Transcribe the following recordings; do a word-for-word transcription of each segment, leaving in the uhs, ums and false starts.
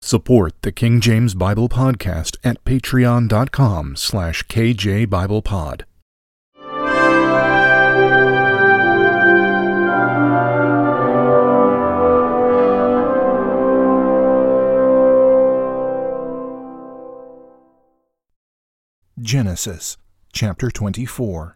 Support the King James Bible Podcast at patreon.com slash kjbiblepod. Genesis chapter twenty-four.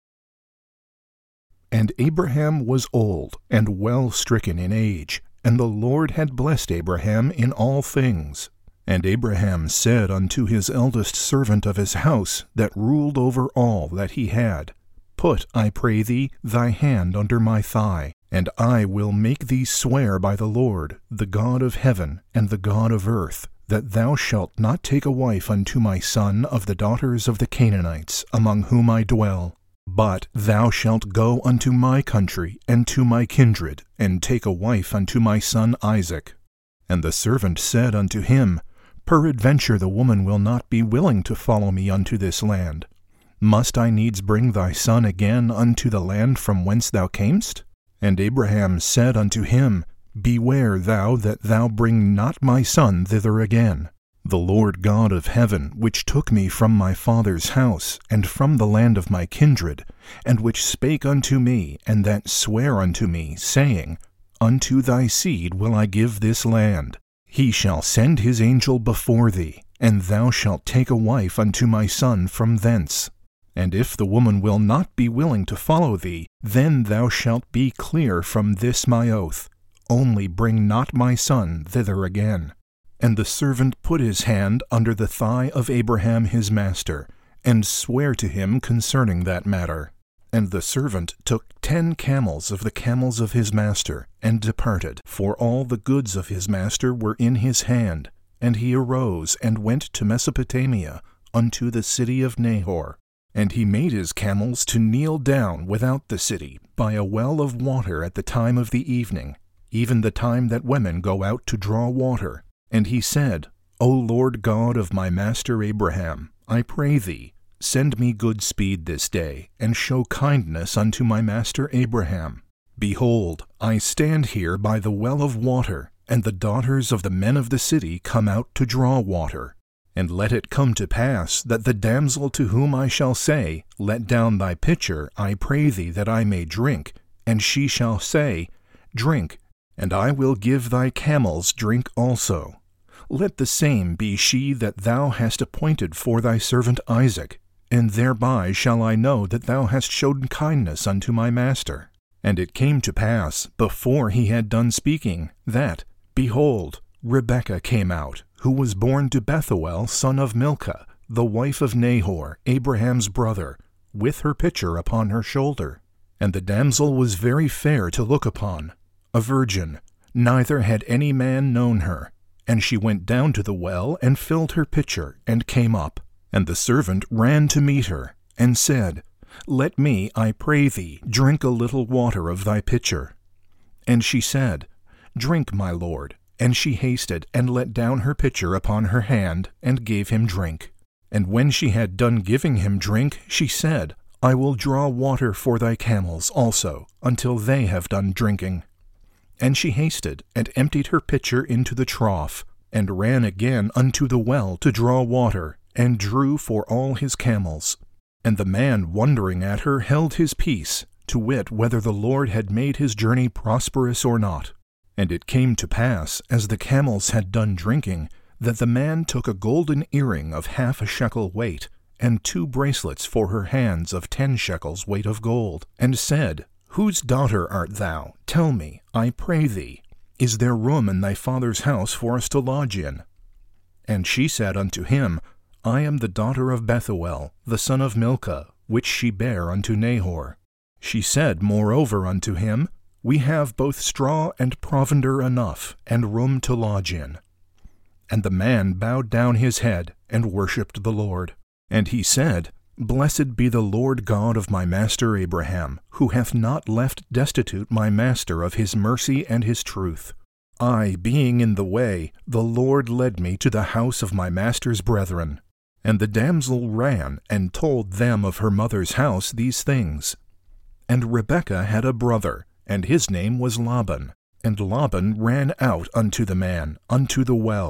And Abraham was old and well stricken in age, and the Lord had blessed Abraham in all things. And Abraham said unto his eldest servant of his house, that ruled over all that he had, Put, I pray thee, thy hand under my thigh, and I will make thee swear by the Lord, the God of heaven and the God of earth, that thou shalt not take a wife unto my son of the daughters of the Canaanites, among whom I dwell. But thou shalt go unto my country and to my kindred, and take a wife unto my son Isaac. And the servant said unto him, Peradventure the woman will not be willing to follow me unto this land. Must I needs bring thy son again unto the land from whence thou camest? And Abraham said unto him, Beware thou that thou bring not my son thither again. The Lord God of heaven, which took me from my father's house, and from the land of my kindred, and which spake unto me, and that sware unto me, saying, Unto thy seed will I give this land. He shall send his angel before thee, and thou shalt take a wife unto my son from thence. And if the woman will not be willing to follow thee, then thou shalt be clear from this my oath. Only bring not my son thither again. And the servant put his hand under the thigh of Abraham his master, and sware to him concerning that matter. And the servant took ten camels of the camels of his master, and departed, for all the goods of his master were in his hand. And he arose, and went to Mesopotamia, unto the city of Nahor. And he made his camels to kneel down without the city, by a well of water at the time of the evening, even the time that women go out to draw water. And he said, O Lord God of my master Abraham, I pray thee, send me good speed this day, and show kindness unto my master Abraham. Behold, I stand here by the well of water, and the daughters of the men of the city come out to draw water. And let it come to pass that the damsel to whom I shall say, Let down thy pitcher, I pray thee that I may drink, and she shall say, Drink, and I will give thy camels drink also. Let the same be she that thou hast appointed for thy servant Isaac, and thereby shall I know that thou hast showed kindness unto my master. And it came to pass, before he had done speaking, that, behold, Rebekah came out, who was born to Bethuel son of Milcah, the wife of Nahor, Abraham's brother, with her pitcher upon her shoulder. And the damsel was very fair to look upon, a virgin, neither had any man known her. And she went down to the well, and filled her pitcher, and came up. And the servant ran to meet her, and said, Let me, I pray thee, drink a little water of thy pitcher. And she said, Drink, my lord. And she hasted, and let down her pitcher upon her hand, and gave him drink. And when she had done giving him drink, she said, I will draw water for thy camels also, until they have done drinking. And she hasted, and emptied her pitcher into the trough, and ran again unto the well to draw water, and drew for all his camels. And the man wondering at her held his peace, to wit whether the Lord had made his journey prosperous or not. And it came to pass, as the camels had done drinking, that the man took a golden earring of half a shekel weight, and two bracelets for her hands of ten shekels weight of gold, and said, Whose daughter art thou? Tell me, I pray thee. Is there room in thy father's house for us to lodge in? And she said unto him, I am the daughter of Bethuel, the son of Milcah, which she bare unto Nahor. She said moreover unto him, We have both straw and provender enough, and room to lodge in. And the man bowed down his head, and worshipped the Lord. And he said, Blessed be the Lord God of my master Abraham, who hath not left destitute my master of his mercy and his truth. I, being in the way, the Lord led me to the house of my master's brethren. And the damsel ran, and told them of her mother's house these things. And Rebekah had a brother, and his name was Laban. And Laban ran out unto the man, unto the well,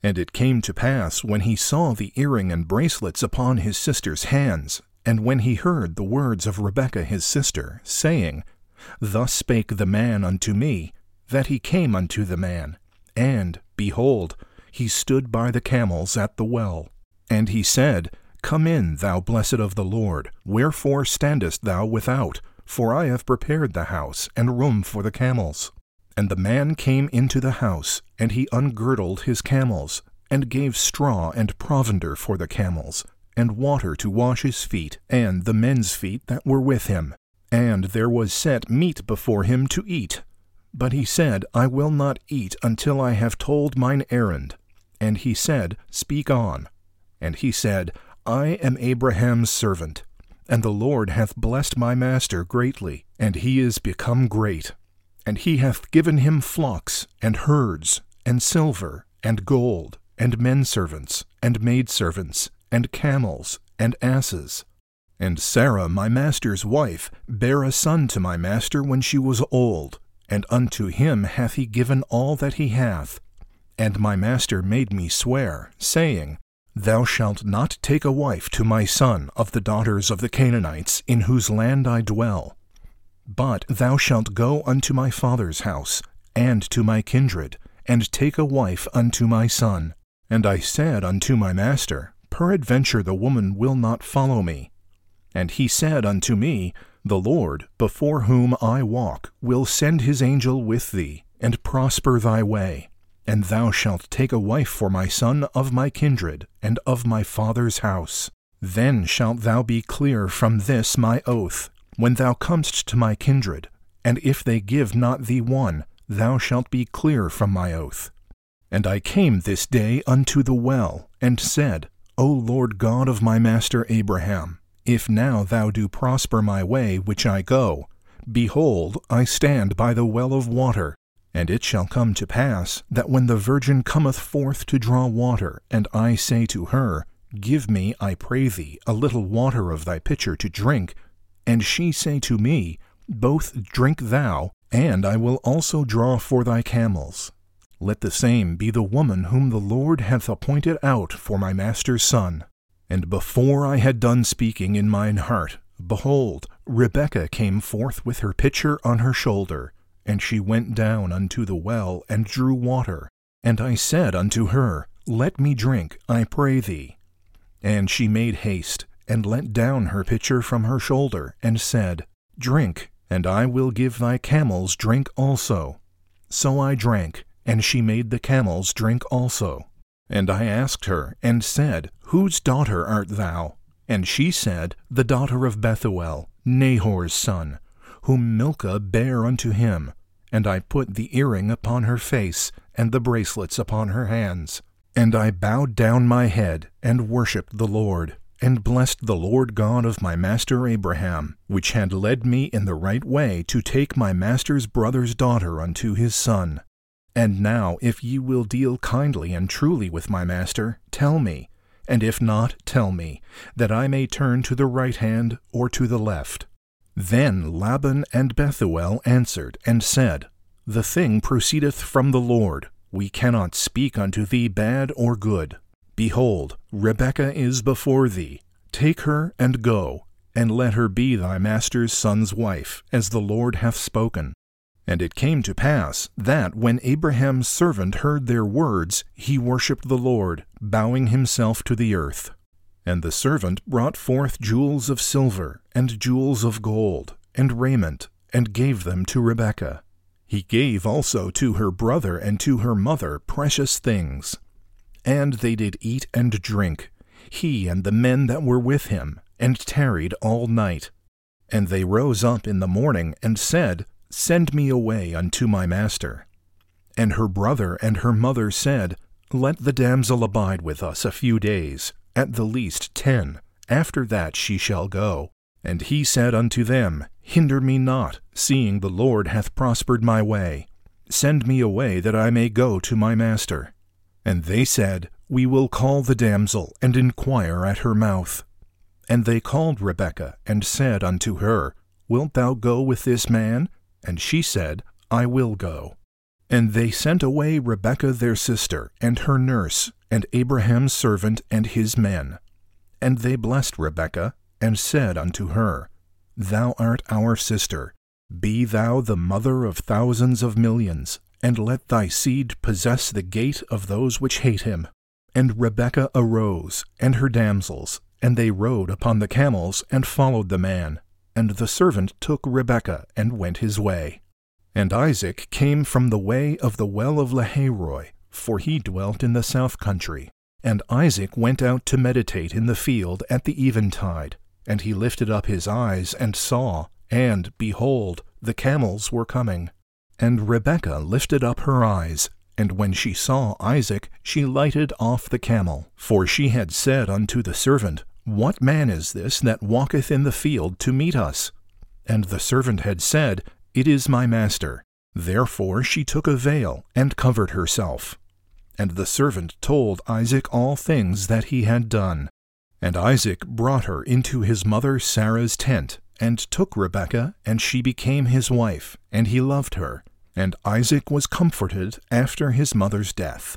And it came to pass, when he saw the earring and bracelets upon his sister's hands, and when he heard the words of Rebekah his sister, saying, Thus spake the man unto me, that he came unto the man. And, behold, he stood by the camels at the well. And he said, Come in, thou blessed of the Lord, wherefore standest thou without? For I have prepared the house and room for the camels. And the man came into the house, and he ungirdled his camels, and gave straw and provender for the camels, and water to wash his feet, and the men's feet that were with him. And there was set meat before him to eat. But he said, I will not eat until I have told mine errand. And he said, Speak on. And he said, I am Abraham's servant, and the Lord hath blessed my master greatly, and he is become great. And he hath given him flocks, and herds, and silver, and gold, and menservants, and maidservants, and camels, and asses. And Sarah my master's wife bare a son to my master when she was old, and unto him hath he given all that he hath. And my master made me swear, saying, Thou shalt not take a wife to my son of the daughters of the Canaanites, in whose land I dwell. But thou shalt go unto my father's house, and to my kindred, and take a wife unto my son. And I said unto my master, Peradventure the woman will not follow me. And he said unto me, The Lord, before whom I walk, will send his angel with thee, and prosper thy way. And thou shalt take a wife for my son of my kindred, and of my father's house. Then shalt thou be clear from this my oath, when thou comest to my kindred, and if they give not thee one, thou shalt be clear from my oath. And I came this day unto the well, and said, O Lord God of my master Abraham, if now thou do prosper my way which I go, behold, I stand by the well of water. And it shall come to pass, that when the virgin cometh forth to draw water, and I say to her, Give me, I pray thee, a little water of thy pitcher to drink, and she say to me, Both drink thou, and I will also draw for thy camels. Let the same be the woman whom the Lord hath appointed out for my master's son. And before I had done speaking in mine heart, behold, Rebekah came forth with her pitcher on her shoulder, and she went down unto the well, and drew water. And I said unto her, Let me drink, I pray thee. And she made haste, and let down her pitcher from her shoulder, and said, Drink, and I will give thy camels drink also. So I drank, and she made the camels drink also. And I asked her, and said, Whose daughter art thou? And she said, The daughter of Bethuel, Nahor's son, whom Milcah bare unto him. And I put the earring upon her face, and the bracelets upon her hands. And I bowed down my head, and worshipped the Lord, and blessed the Lord God of my master Abraham, which had led me in the right way to take my master's brother's daughter unto his son. And now, if ye will deal kindly and truly with my master, tell me, and if not, tell me, that I may turn to the right hand or to the left. Then Laban and Bethuel answered and said, The thing proceedeth from the Lord. We cannot speak unto thee bad or good. Behold, Rebekah is before thee. Take her and go, and let her be thy master's son's wife, as the Lord hath spoken. And it came to pass, that when Abraham's servant heard their words, he worshipped the Lord, bowing himself to the earth. And the servant brought forth jewels of silver, and jewels of gold, and raiment, and gave them to Rebekah. He gave also to her brother and to her mother precious things. And they did eat and drink, he and the men that were with him, and tarried all night. And they rose up in the morning, and said, Send me away unto my master. And her brother and her mother said, Let the damsel abide with us a few days, at the least ten. After that she shall go. And he said unto them, Hinder me not, seeing the Lord hath prospered my way. Send me away, that I may go to my master. And they said, We will call the damsel, and inquire at her mouth. And they called Rebekah, and said unto her, Wilt thou go with this man? And she said, I will go. And they sent away Rebekah their sister, and her nurse, and Abraham's servant, and his men. And they blessed Rebekah, and said unto her, Thou art our sister. Be thou the mother of thousands of millions, and let thy seed possess the gate of those which hate him. And Rebekah arose, and her damsels, and they rode upon the camels, and followed the man. And the servant took Rebekah, and went his way. And Isaac came from the way of the well of Lahairoi, for he dwelt in the south country. And Isaac went out to meditate in the field at the eventide. And he lifted up his eyes, and saw, and, behold, the camels were coming. And Rebekah lifted up her eyes, and when she saw Isaac, she lighted off the camel. For she had said unto the servant, What man is this that walketh in the field to meet us? And the servant had said, It is my master. Therefore she took a veil, and covered herself. And the servant told Isaac all things that he had done. And Isaac brought her into his mother Sarah's tent, and took Rebekah, and she became his wife, and he loved her. And Isaac was comforted after his mother's death.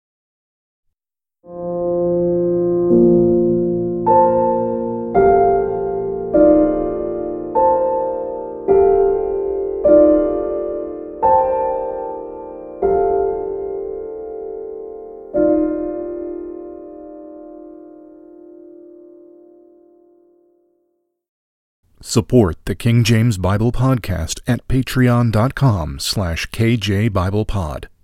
Support the King James Bible Podcast at patreon dot com slash K J Bible Pod.